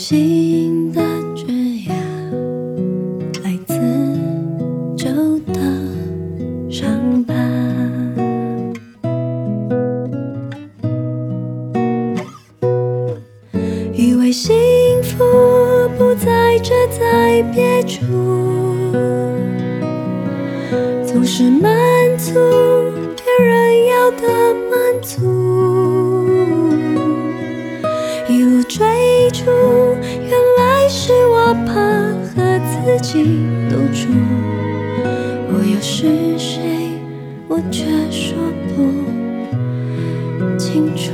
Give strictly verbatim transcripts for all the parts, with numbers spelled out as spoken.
心的枝桠来自旧的伤疤，以为幸福不在这在别处，总是满足别人要的满足，一路追逐，原来是我怕和自己赌注。我又是谁？我却说不清楚。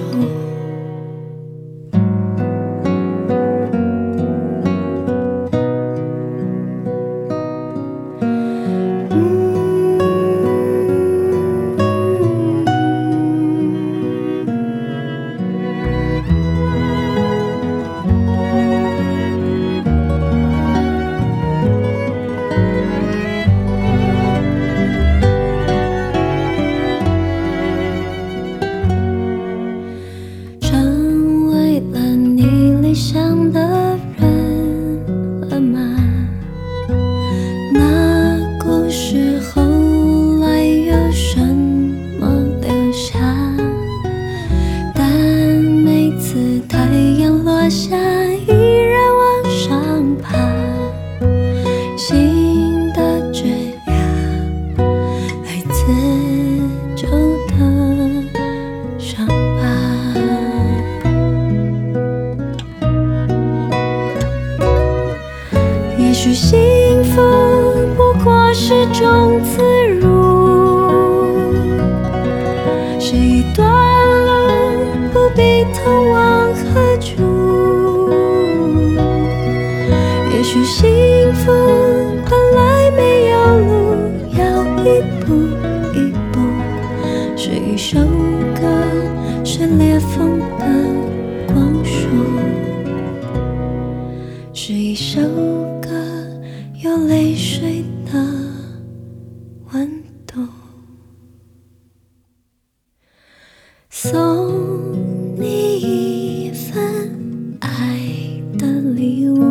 也许幸福不过是种自如，是一段路，不必通往何处。也许幸福本来没有路，要一步一步，是一首歌，是裂缝的光束，是一首歌，有泪水的温度。送你一份爱的礼物，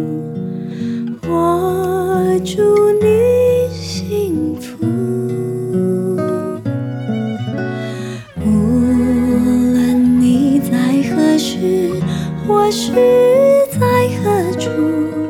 我祝你幸福。无论你在何时，我是在何处。